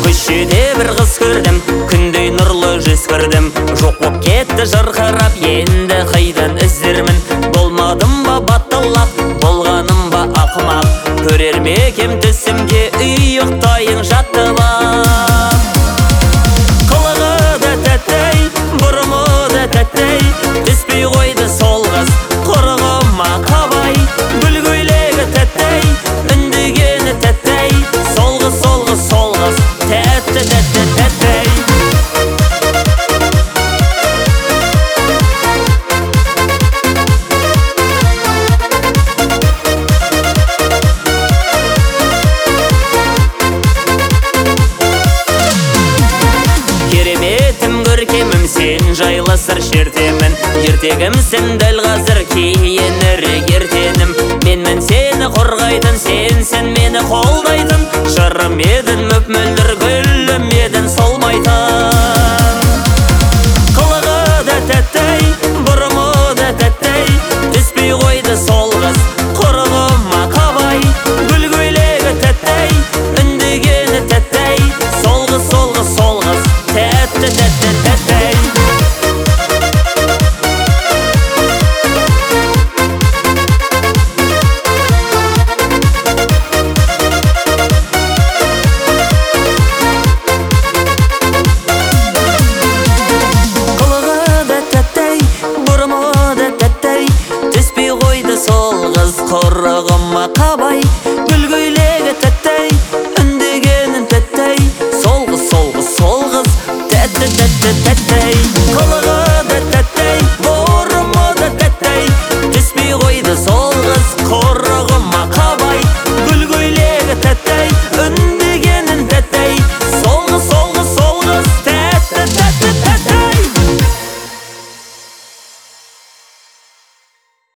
Көшеде бір қыз көрдім, күндей нұрлы жүз көрдім. Жоқ боп кетті жарқырап, енді қайдан іздермін? Болмадым ба батылақ, болғаным ба ақымақ? Көрер ме екем түсімде үй ұйықтайын жатып ап. Қылығы да тәттей, бұрымы да тәттей, түспей қойды сол қыз құрығыма қабай. Гүл көйлегі тәттей, үндегені тәттей, сол қыз, сол қыз, сол қыз, тәтті тәтті тәттей. Кереметім көркемім, сен жайлы сыр шертемін. Ертегімсің дәл қазір, кейінірек ертенім. Менмін сені қорғайтын, сенсің мені қолдайтын. Жырым едің мөп-мөлдір, гүлім едің солмайтын. Қылығы да тәттей, бұрымы да тәттей, түспей қойды сол қыз құрығыма қабай. Гүл көйлегі тәттей, үндегені тәттей, сол қыз, сол қыз, сол қыз, тәтті тәтті тәттей. Қылығы да тәттей, бұрымы да тәттей, түспей қойды сол қыз құрығыма қабай.